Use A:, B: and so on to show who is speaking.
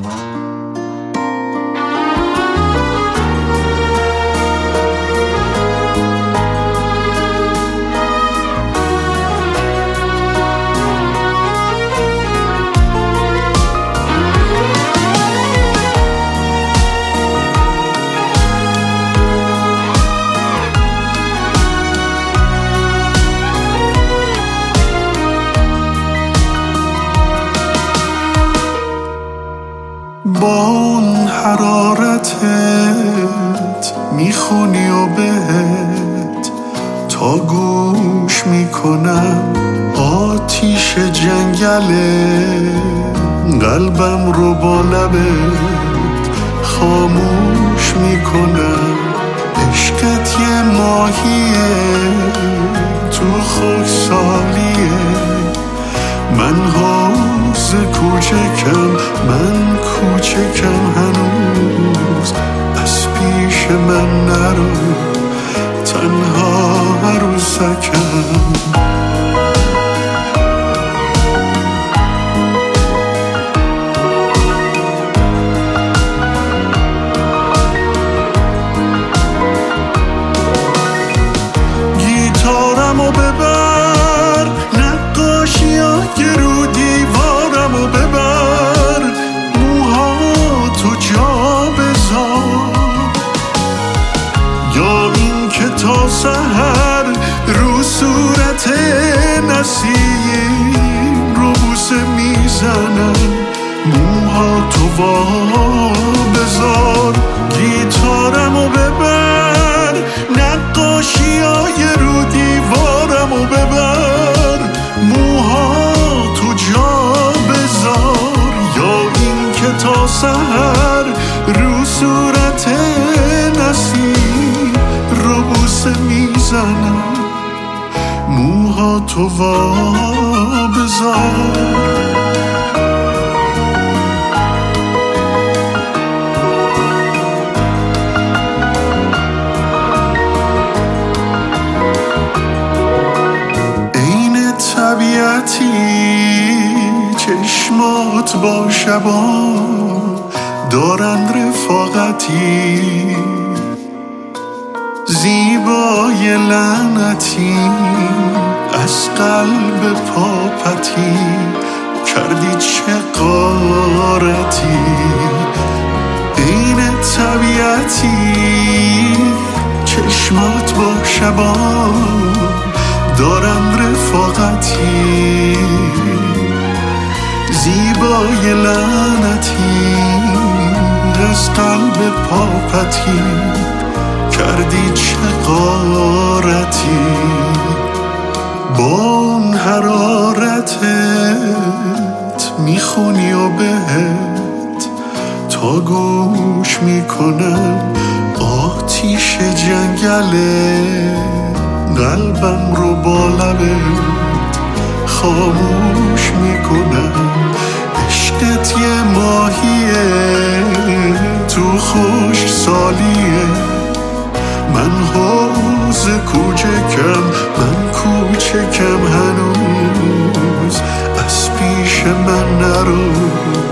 A: با اون حرارتت میخونی و بهت تا گوش میکنم آتیش جنگله، قلبم رو با لبت خاموش میکنم. عشقت یه ماهیه تو خشکسالیه، من حوض کوچکم، من کوچکم هنوز. از پیش من نرو تنها عروسکم. گیتارمو ببر، نقاشیای رو دیوارمو ببر، موهاتو جا بذار، یا این که تا سحر رو صورت نسیم رو بوسه میزنم، موهاتو وا بذار. گیتارمو ببر، نقاشیای رو دیوارمو ببر، موهاتو جا بذار، یا این که تا سحر رو صورت نسیم رو بوسه میزنم، موهاتو وا بذار. طبیعتی چشمات با شبان دارن رفاقتی، زیبای لعنتی از قلب پاپتی، کردی چه غارتی. عین طبیعتی چشمات با شبان دارم رفاقتی، زیبای لعنتی از قلب پاپتی، کردی چه غارتی. با اون حرارتت میخونی و بهت تا گوش میکنم آتیش جنگله، قلبم رو با لبت خاموش میکنم. عشقت یه ماهیه تو خشکسالیه، من حوض کوچکم، من کوچکم هنوز. از پیش من نرو